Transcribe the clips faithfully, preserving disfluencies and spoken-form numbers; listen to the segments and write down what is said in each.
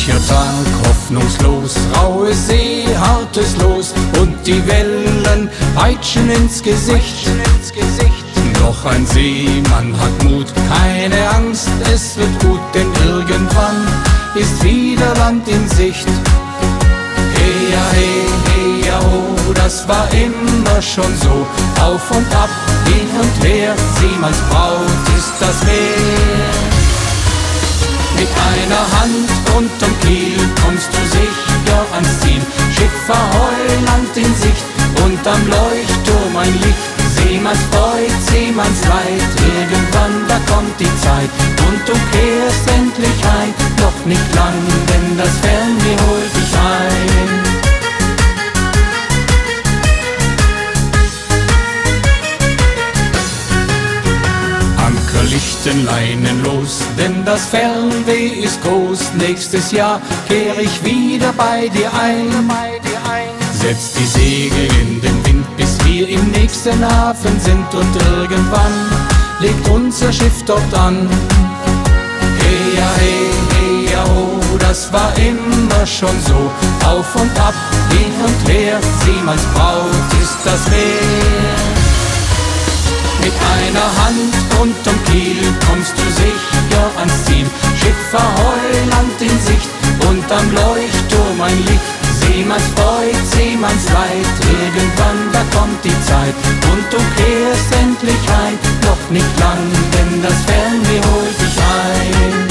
Mancher Tag hoffnungslos, raue See, hartes Los und die Wellen peitschen ins Gesicht. Doch ein Seemann hat Mut, keine Angst, es wird gut, denn irgendwann ist wieder Land in Sicht. Hey ja, hey, hey ja, oh, das war immer schon so, auf und ab, hin und her, Seemanns Braut ist das Meer. Mit einer Hand unterm Kiel kommst du sicher ans Ziel. Schiff Ahoi, Land in Sicht und am Leuchtturm ein Licht. Seemanns Freud, Seemanns Leid, irgendwann da kommt die Zeit und du kehrst endlich ein. Noch nicht lang, denn das Fernweh holt dich ein. Lichten Leinen los, denn das Fernweh ist groß. Nächstes Jahr kehr ich wieder bei dir ein. Setz die Segel in den Wind, bis wir im nächsten Hafen sind und irgendwann legt unser Schiff dort an. Hey ja, hey, hey ja, oh, das war immer schon so, auf und ab, hin und her, Seemanns Braut ist das Meer. Mit einer Hand unterm Kiel kommst du sicher ans Ziel. Schiff Ahoi, Land in Sicht und am Leuchtturm ein Licht. Seemanns Freud, Seemanns Leid, irgendwann da kommt die Zeit und du kehrst endlich ein. Noch nicht lang, denn das Fernweh holt dich ein.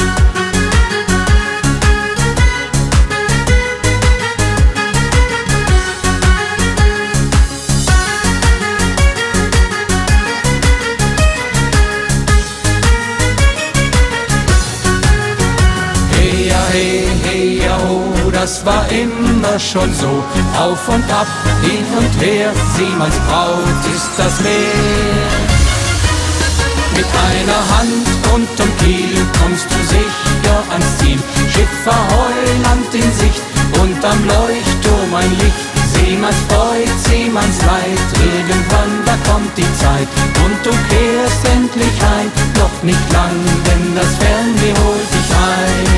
Hey, hey, ja, oh, das war immer schon so, auf und ab, hin und her, Seemanns Braut ist das Meer. Mit einer Hand unterm Kiel kommst du sicher ans Ziel. Schiff Ahoi, Land in Sicht und am Leuchtturm ein Licht. Seemanns Freud, Seemanns Leid, irgendwann da kommt die Zeit und du kehrst endlich ein. Noch nicht lang, denn das Fernweh holt dich ein.